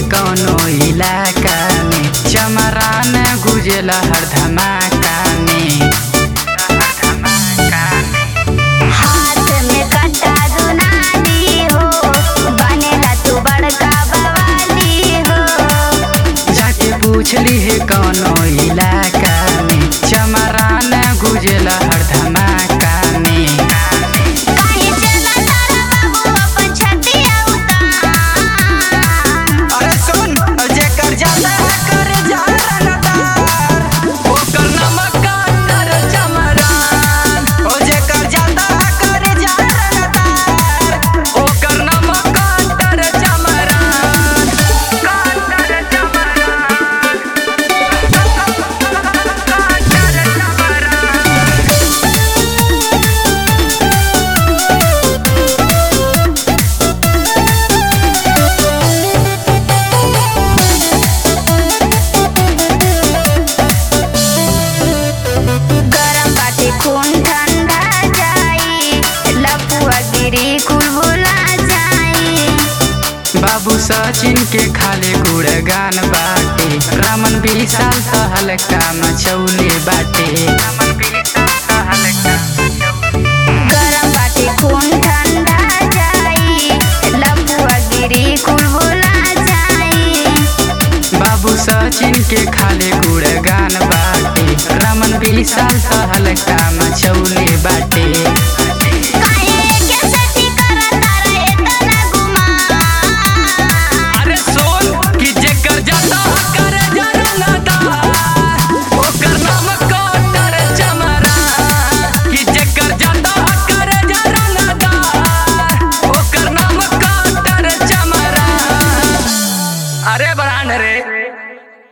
कौनो इलाका में, चमरान गुजेला हर धमाका में। हाथ में कट्टा दुनाली हो, बनेला तू बड़का बवाली हो। जाके पूछली है कौनो इलाका में, चमरान गुजेला हर धमाका में। काहे चला तारा बाबू अपन छतिया उतार। अरे सुन, जेकर जाता है कर जा रनदार, ओकर नमक काटर चमरान। ओ जेकर जाता है कर जा रनदार, ओकर नमक काटर चमरान। काटर चमरान, काटर चमरान। गरम बाटे खून ठंडा जाई, लपुआ गिरी कुल भुला जाई। बाबू सचिन के खाले गुड़गान बाटे, रमन विशाल सहल काम चौले बाटे। गरम बाटे खून ठंडा जाई, लपुआ गिरी कुल भुला जाई। बाबू सचिन के खाले गुड़गान बाटे, रमन विशाल सहल काम चौले बाटे।